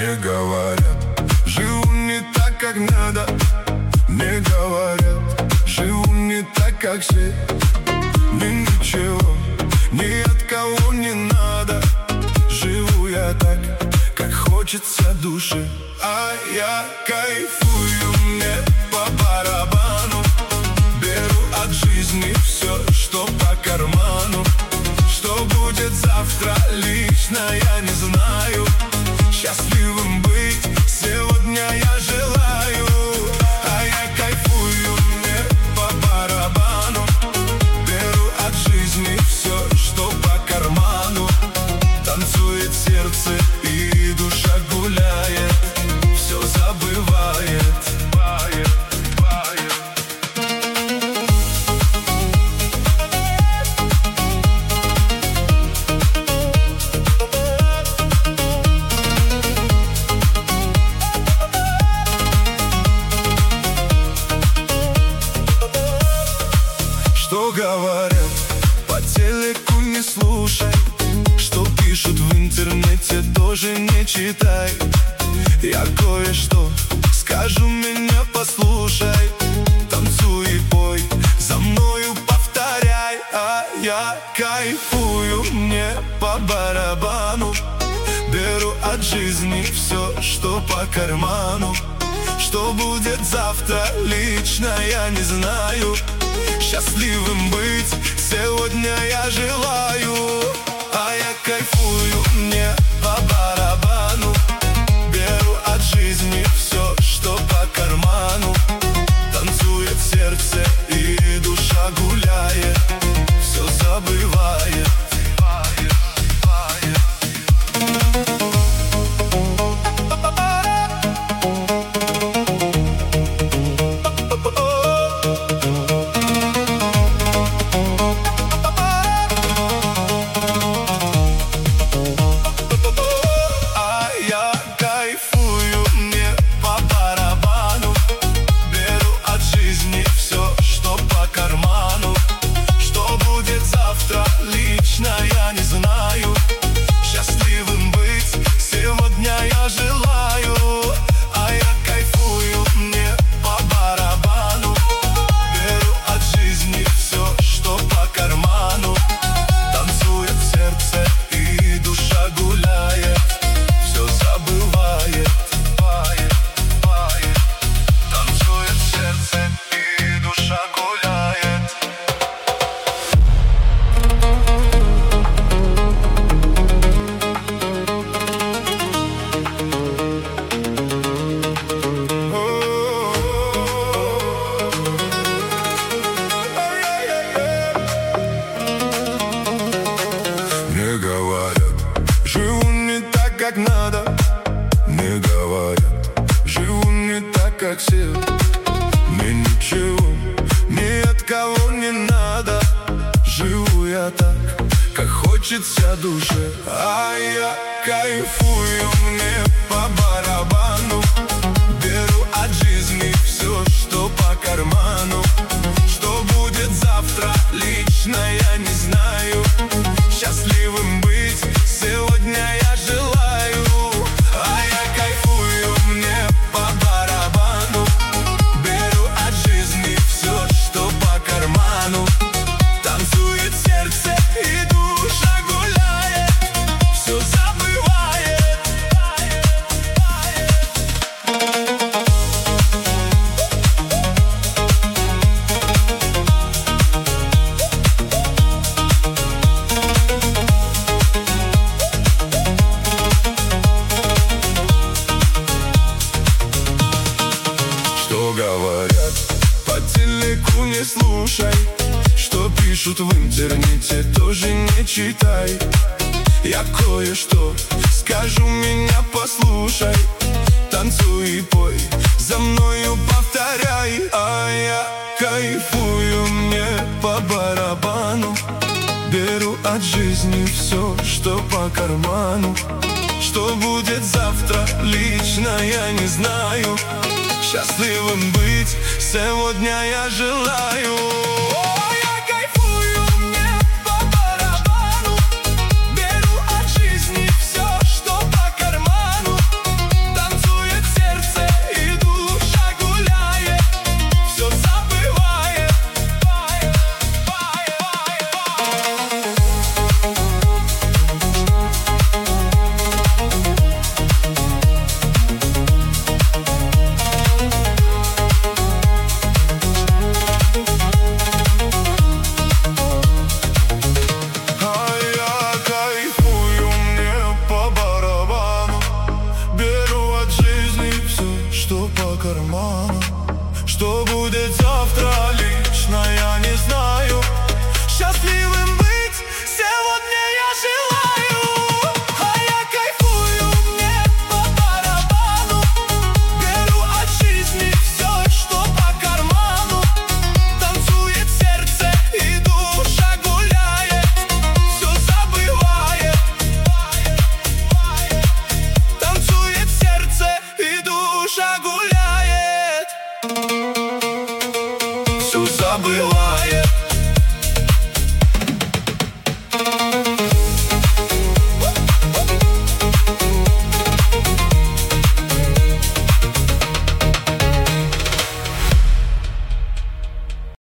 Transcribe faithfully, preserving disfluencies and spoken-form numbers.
Мне говорят, живу не так, как надо. Мне говорят, живу не так, как все. Мне ничего ни от кого не надо. Живу я так, как хочется душе. А я кайфую, мне по барабану. Беру от жизни все, что по карману. Что будет завтра, лично я не знаю. Счастливым быть сегодня я желаю. А я кайфую, мне по барабану. Беру от жизни все, что по карману. Танцует сердце и душа гуляет. Все забывает. Что говорят по телеку, не слушай. Что пишут в интернете, тоже не читай. Я кое-что скажу, меня послушай. Танцуй и пой, за мною повторяй. А я кайфую, мне по барабану. Беру от жизни все, что по карману. Что будет завтра, лично я не знаю. Счастливым быть сегодня я желаю. А я кайфую, мне по барабану. Беру от жизни все, что по карману. Танцует сердце и душа гуляет. Все забывает. Я не знаю, счастливым быть сегодня я желаю. А я кайфую, мне по барабану. Беру от жизни все, что по карману. Танцует сердце и душа гуляет. Все забывает. Танцует сердце и душа гуляет. Мне говорят, живу не так, как надо. Мне говорят, живу не так, как все. Мне ничего ни от кого не надо. Живу я так, как хочется душе. А я кайфую, мне по барабану. Беру от жизни все, что по карману. Что будет завтра, лично я не знаю. Счастливым быть сегодня я желаю. А я кайфую, мне по барабану. Беру от жизни все, что по карману. Танцует сердце и душа гуляет. Все забывает. Что говорят по телеку, не слушай. Что пишут в интернете, тоже не читай. Я кое-что скажу, меня послушай. Танцуй и пой, за мною повторяй. А я кайфую, мне по барабану. Беру от жизни все, что по карману. Что будет завтра, лично я не знаю. Счастливым быть сегодня я желаю. душа гуляет.